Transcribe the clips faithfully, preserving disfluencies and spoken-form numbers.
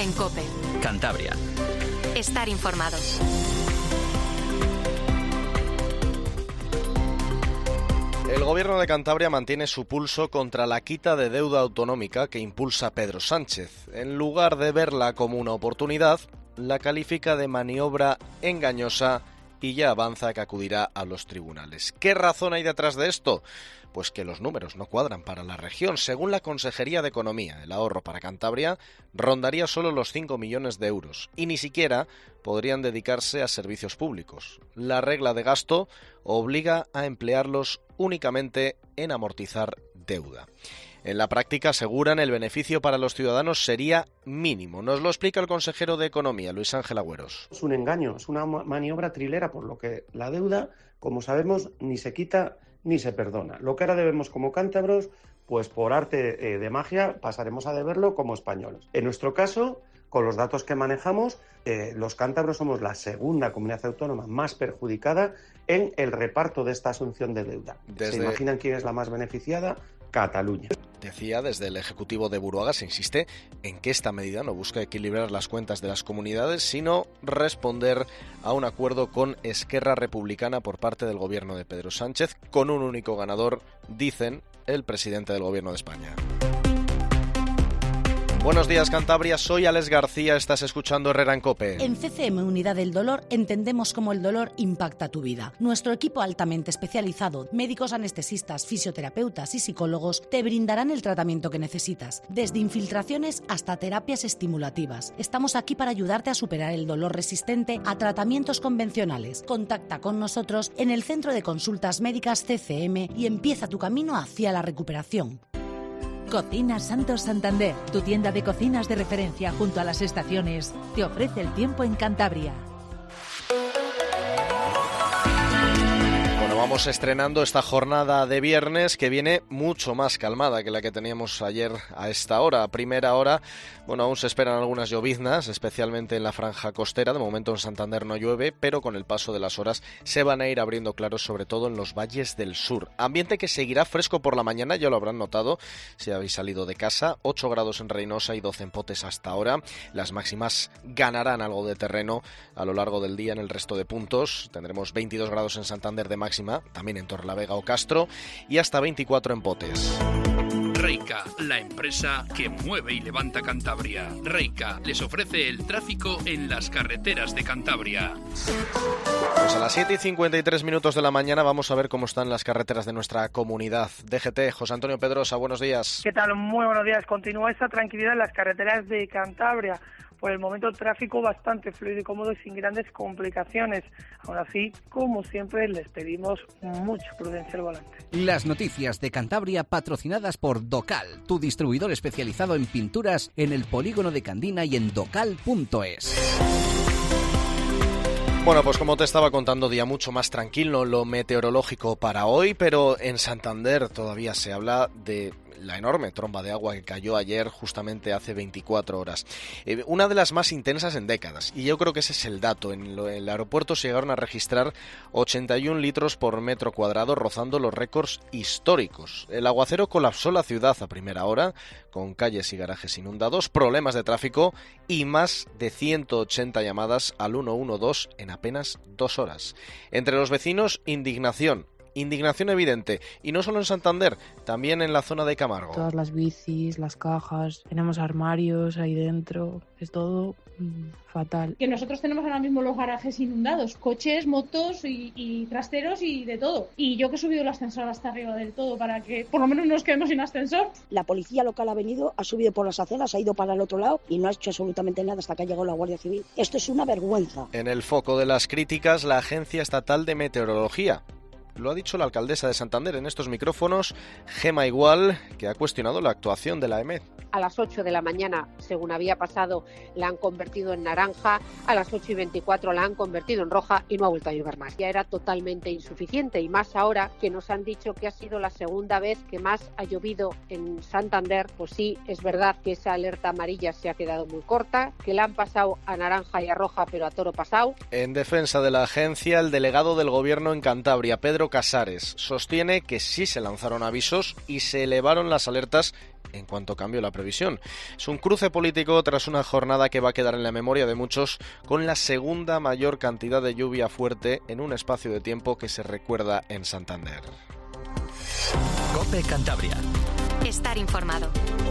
en COPE. Cantabria. Estar informado. El Gobierno de Cantabria mantiene su pulso contra la quita de deuda autonómica que impulsa Pedro Sánchez. En lugar de verla como una oportunidad, la califica de maniobra engañosa y ya avanza que acudirá a los tribunales. ¿Qué razón hay detrás de esto? Pues que los números no cuadran para la región. Según la Consejería de Economía, el ahorro para Cantabria rondaría solo los cinco millones de euros y ni siquiera podrían dedicarse a servicios públicos. La regla de gasto obliga a emplearlos únicamente en amortizar deuda. En la práctica, aseguran, el beneficio para los ciudadanos sería mínimo. Nos lo explica el consejero de Economía, Luis Ángel Agüeros. Es un engaño, es una maniobra trilera, por lo que la deuda, como sabemos, ni se quita ni se perdona. Lo que ahora debemos como cántabros, pues por arte eh, de magia pasaremos a deberlo como españoles. En nuestro caso, con los datos que manejamos, eh, los cántabros somos la segunda comunidad autónoma más perjudicada en el reparto de esta asunción de deuda. Desde... ¿Se imaginan quién es la más beneficiada? Cataluña. Decía, desde el Ejecutivo de Buruaga se insiste en que esta medida no busca equilibrar las cuentas de las comunidades, sino responder a un acuerdo con Esquerra Republicana por parte del Gobierno de Pedro Sánchez, con un único ganador, dicen, el presidente del Gobierno de España. Buenos días, Cantabria, soy Alex García, estás escuchando Herrera en COPE. En C C M Unidad del Dolor entendemos cómo el dolor impacta tu vida. Nuestro equipo altamente especializado, médicos anestesistas, fisioterapeutas y psicólogos te brindarán el tratamiento que necesitas, desde infiltraciones hasta terapias estimulativas. Estamos aquí para ayudarte a superar el dolor resistente a tratamientos convencionales. Contacta con nosotros en el Centro de Consultas Médicas C C M y empieza tu camino hacia la recuperación. Cocinas Santos Santander, tu tienda de cocinas de referencia junto a las estaciones, te ofrece el tiempo en Cantabria. Vamos estrenando esta jornada de viernes que viene mucho más calmada que la que teníamos ayer a esta hora. A primera hora, bueno, aún se esperan algunas lloviznas, especialmente en la franja costera. De momento en Santander no llueve, pero con el paso de las horas se van a ir abriendo claros, sobre todo en los valles del sur. Ambiente que seguirá fresco por la mañana, ya lo habrán notado si habéis salido de casa. ocho grados en Reynosa y doce en Potes hasta ahora. Las máximas ganarán algo de terreno a lo largo del día en el resto de puntos. Tendremos veintidós grados en Santander de máxima, también en Torrelavega o Castro, y hasta veinticuatro en Potes. Reica, la empresa que mueve y levanta Cantabria. Reica les ofrece el tráfico en las carreteras de Cantabria. Pues a las siete y cincuenta y tres minutos de la mañana vamos a ver cómo están las carreteras de nuestra comunidad. D G T, José Antonio Pedrosa, buenos días. ¿Qué tal? Muy buenos días. Continúa esta tranquilidad en las carreteras de Cantabria. Por el momento el tráfico bastante fluido y cómodo y sin grandes complicaciones. Aún así, como siempre, les pedimos mucha prudencia al volante. Las noticias de Cantabria patrocinadas por Docal, tu distribuidor especializado en pinturas en el polígono de Candina y en docal punto es. Bueno, pues como te estaba contando, día mucho más tranquilo lo meteorológico para hoy, pero en Santander todavía se habla de la enorme tromba de agua que cayó ayer justamente hace veinticuatro horas. Eh, una de las más intensas en décadas, y yo creo que ese es el dato. En lo, el aeropuerto se llegaron a registrar ochenta y un litros por metro cuadrado, rozando los récords históricos. El aguacero colapsó la ciudad a primera hora, con calles y garajes inundados, problemas de tráfico y más de ciento ochenta llamadas al ciento doce en apenas dos horas. Entre los vecinos, indignación. Indignación evidente, y no solo en Santander, también en la zona de Camargo. Todas las bicis, las cajas, tenemos armarios ahí dentro, es todo mmm, fatal. Que nosotros tenemos ahora mismo los garajes inundados, coches, motos y, y trasteros y de todo. Y yo que he subido el ascensor hasta arriba del todo para que por lo menos nos quedemos sin ascensor. La policía local ha venido, ha subido por las aceras, ha ido para el otro lado y no ha hecho absolutamente nada hasta que ha llegado la Guardia Civil. Esto es una vergüenza. En el foco de las críticas, la Agencia Estatal de Meteorología. Lo ha dicho la alcaldesa de Santander en estos micrófonos, Gema Igual, que ha cuestionado la actuación de la E M E D. A las ocho de la mañana, según había pasado, la han convertido en naranja, a las ocho y veinticuatro la han convertido en roja y no ha vuelto a llover más. Ya era totalmente insuficiente, y más ahora que nos han dicho que ha sido la segunda vez que más ha llovido en Santander. Pues sí, es verdad que esa alerta amarilla se ha quedado muy corta, que la han pasado a naranja y a roja, pero a toro pasado. En defensa de la agencia, el delegado del gobierno en Cantabria, Pedro Casares, sostiene que sí se lanzaron avisos y se elevaron las alertas en cuanto cambió la previsión. Es un cruce político tras una jornada que va a quedar en la memoria de muchos con la segunda mayor cantidad de lluvia fuerte en un espacio de tiempo que se recuerda en Santander. COPE Cantabria. Estar informado.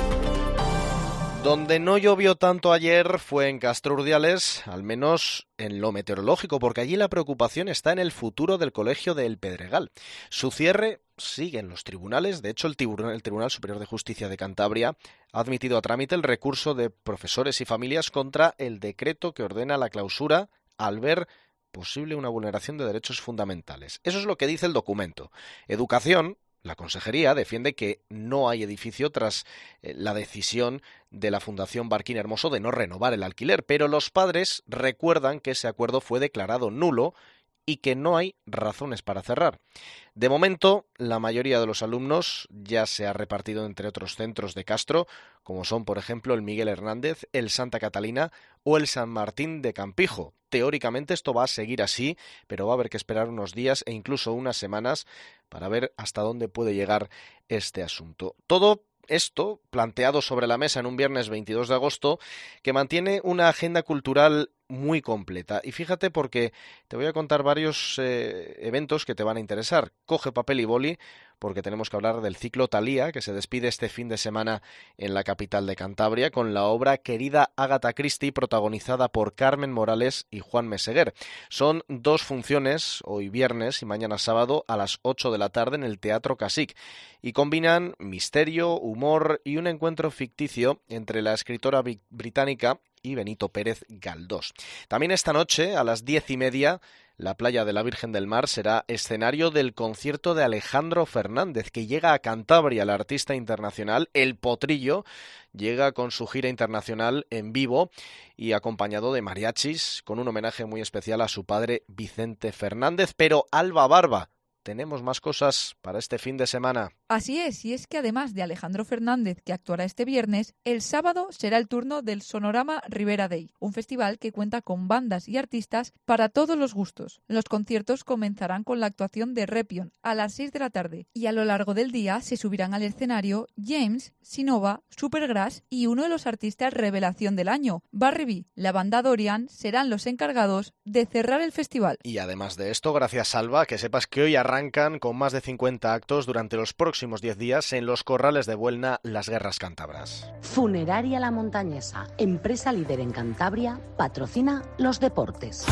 Donde no llovió tanto ayer fue en Castro Urdiales, al menos en lo meteorológico, porque allí la preocupación está en el futuro del Colegio de El Pedregal. Su cierre sigue en los tribunales. De hecho, el Tribunal, el Tribunal Superior de Justicia de Cantabria ha admitido a trámite el recurso de profesores y familias contra el decreto que ordena la clausura al ver posible una vulneración de derechos fundamentales. Eso es lo que dice el documento. Educación, la Consejería, defiende que no hay edificio tras eh, la decisión de la Fundación Barquín Hermoso de no renovar el alquiler, pero los padres recuerdan que ese acuerdo fue declarado nulo y que no hay razones para cerrar. De momento, la mayoría de los alumnos ya se ha repartido entre otros centros de Castro, como son, por ejemplo, el Miguel Hernández, el Santa Catalina o el San Martín de Campijo. Teóricamente esto va a seguir así, pero va a haber que esperar unos días e incluso unas semanas para ver hasta dónde puede llegar este asunto. Todo esto planteado sobre la mesa en un viernes veintidós de agosto que mantiene una agenda cultural muy completa. Y fíjate porque te voy a contar varios eh, eventos que te van a interesar. Coge papel y boli porque tenemos que hablar del ciclo Thalía, que se despide este fin de semana en la capital de Cantabria con la obra Querida Agatha Christie, protagonizada por Carmen Morales y Juan Meseguer. Son dos funciones, hoy viernes y mañana sábado a las ocho de la tarde en el Teatro Casic, y combinan misterio, humor y un encuentro ficticio entre la escritora británica y Benito Pérez Galdós. También esta noche, a las diez y media, la playa de la Virgen del Mar será escenario del concierto de Alejandro Fernández, que llega a Cantabria. El artista internacional, El Potrillo, llega con su gira internacional en vivo y acompañado de mariachis, con un homenaje muy especial a su padre Vicente Fernández. Pero Alba Barba, tenemos más cosas para este fin de semana. Así es, y es que además de Alejandro Fernández, que actuará este viernes, el sábado será el turno del Sonorama Ribera Day, un festival que cuenta con bandas y artistas para todos los gustos. Los conciertos comenzarán con la actuación de Repion a las seis de la tarde y a lo largo del día se subirán al escenario James, Sinova, Supergrass y uno de los artistas revelación del año, Barry B. La banda Dorian serán los encargados de cerrar el festival. Y además de esto, gracias Alba, que sepas que hoy arrancan con más de cincuenta actos durante los próximos diez días en los corrales de Buelna las Guerras Cántabras. Funeraria La Montañesa, empresa líder en Cantabria, patrocina los deportes.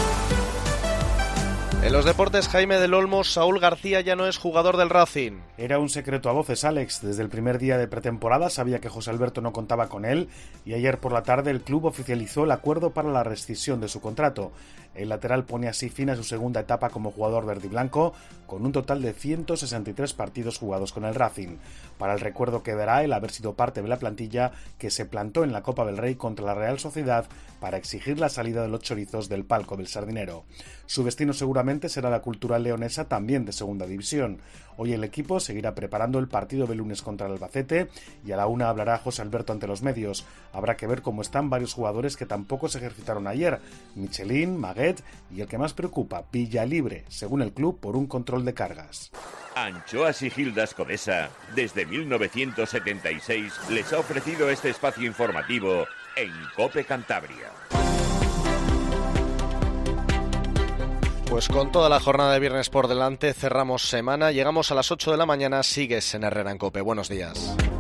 En los deportes, Jaime del Olmo, Saúl García ya no es jugador del Racing. Era un secreto a voces, Alex. Desde el primer día de pretemporada sabía que José Alberto no contaba con él y ayer por la tarde el club oficializó el acuerdo para la rescisión de su contrato. El lateral pone así fin a su segunda etapa como jugador verde y blanco, con un total de ciento sesenta y tres partidos jugados con el Racing. Para el recuerdo quedará el haber sido parte de la plantilla que se plantó en la Copa del Rey contra la Real Sociedad para exigir la salida de los chorizos del palco del Sardinero. Su destino seguramente será la Cultural Leonesa, también de segunda división. Hoy el equipo seguirá preparando el partido de lunes contra el Albacete y a la una hablará José Alberto ante los medios. Habrá que ver cómo están varios jugadores que tampoco se ejercitaron ayer: Michelin, Maguet y el que más preocupa, Villalibre, según el club, por un control de cargas. Anchoas y Gildas Codesa, desde mil novecientos setenta y seis, les ha ofrecido este espacio informativo en COPE Cantabria. Pues con toda la jornada de viernes por delante cerramos semana, llegamos a las ocho de la mañana, sigues en Herrera en COPE. Buenos días.